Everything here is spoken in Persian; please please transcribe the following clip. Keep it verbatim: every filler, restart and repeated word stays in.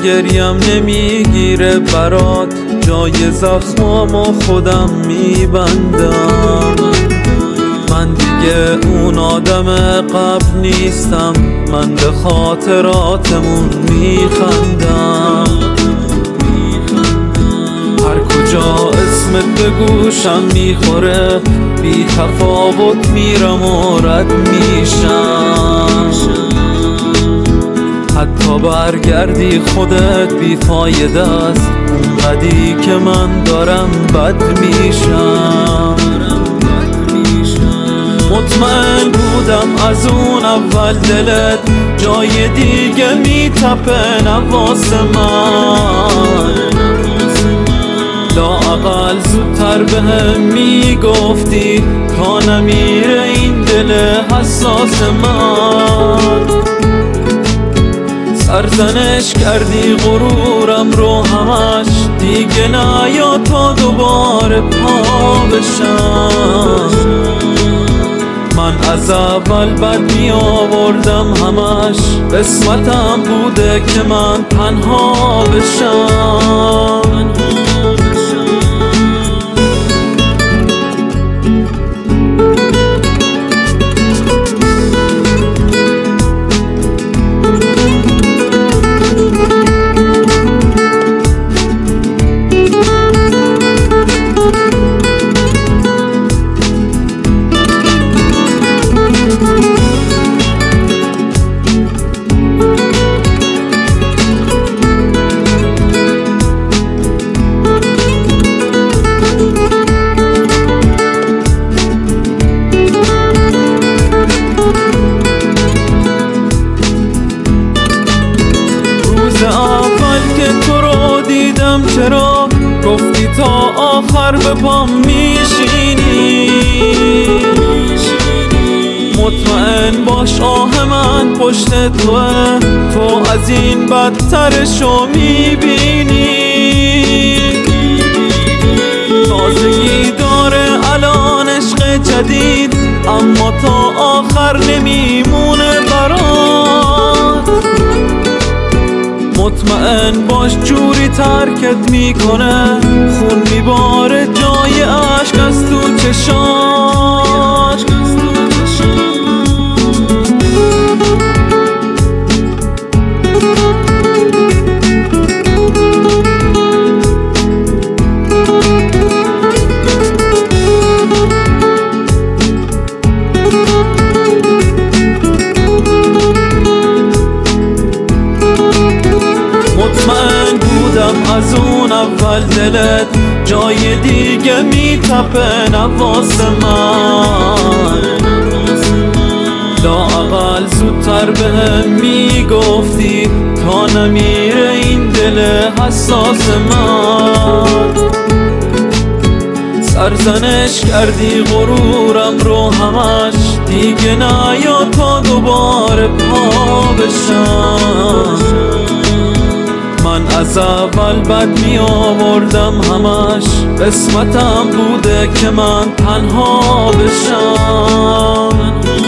گریم نمیگیره برات، جای زخمامو خودم میبندم. من دیگه اون آدم قبل نیستم، من به خاطراتمون میخندم. هر کجا اسمت به گوشم میخوره، بی تفاوت میرم و رد میشم. حتی برگردی خودت بی فایده است، اونقدی که من دارم بد میشم. مطمئن بودم از اون اول دلت جای دیگه میتپه نواس من. لااقل زودتر بهم میگفتی تا نمیره این دل حساس من. سرزنش کردی غرورم رو همش، دیگه نیا تا دوباره پا بشم. من از اول بد می آوردم همش، قسمتم بوده که من تنها بشم. چرا گفتی تا آخر به پام میشینی؟ مطمئن باش آه من پشت توه، تو از این بدترشو میبینی. تازگی داره الان عشق جدید، اما تا آخر نمیمونه برات. مطمئن باش جوری ترکت میکنه، خون میباره جای عشق از تو چشاش. مطمئن بودم از اون اول دلت جای دیگه میتپه نواس من. لااقل زودتر بهم میگفتی تا نمیره این دل حساس من. سرزنش کردی غرورم رو همش، دیگه نیا تا دوباره پا بشم. من از اول بد می آوردم همش، قسمتم بوده که من تنها بشم.